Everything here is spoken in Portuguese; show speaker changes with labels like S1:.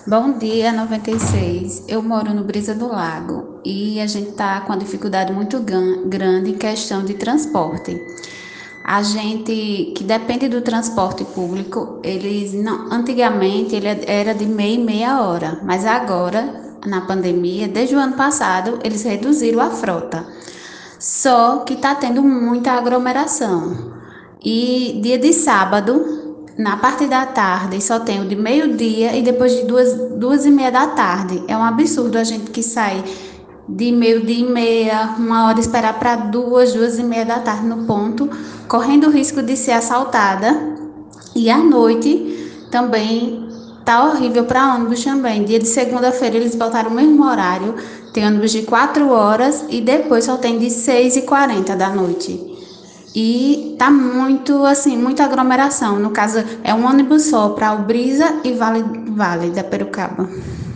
S1: Bom dia, 96. Eu moro no Brisa do Lago e a gente tá com uma dificuldade muito grande em questão de transporte. A gente que depende do transporte público, eles não, antigamente ele era de meia e meia hora, mas agora, na pandemia, desde o ano passado, eles reduziram a frota. Só que está tendo muita aglomeração. E dia de sábado, na parte da tarde, só tem o de meio-dia e depois de duas e meia da tarde. É um absurdo a gente que sai de meio-dia e meia, uma hora esperar para duas e meia da tarde no ponto, correndo o risco de ser assaltada. E à noite também tá horrível para ônibus também. Dia de segunda-feira eles botaram o mesmo horário, tem ônibus de 4 horas e depois só tem de 6h40 da noite. E tá muito, assim, muita aglomeração. No caso, é um ônibus só para o Brisa e Vale da Perucaba.